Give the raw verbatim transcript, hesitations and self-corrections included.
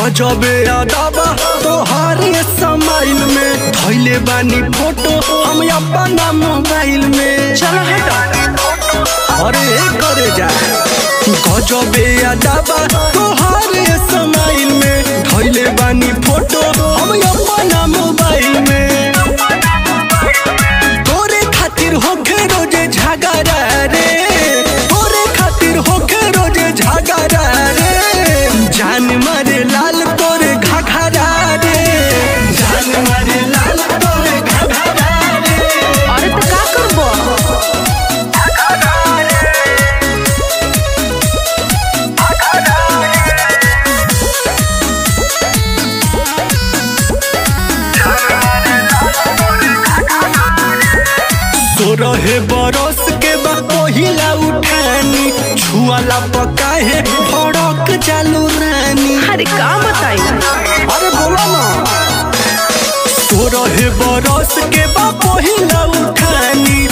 गजबे अदाबा तोहारे समाइल में धइले बानी फोटो हम अपना मोबाइल में। चलो हटो। अरे करे जा गजबे अदाबा तोहारे समाइल में धइले बानी फोटो हम अपना मोबाइल में। तोरे खातिर होखे रोजे झगड़ा रे, तोरे खातिर होखे रोजे झगड़ा रे। जान मारे लाल तोरे घाघरा रे, जान मारे लाल तोरे घाघरा रे। अरे तो का करबो? रहे बरस के बाद पहिला उठानी छुआला पका है भड़क चालू रानी। अरे का बताई? अरे बोला ना। तो रहे बरस के बाद पहिला उठानी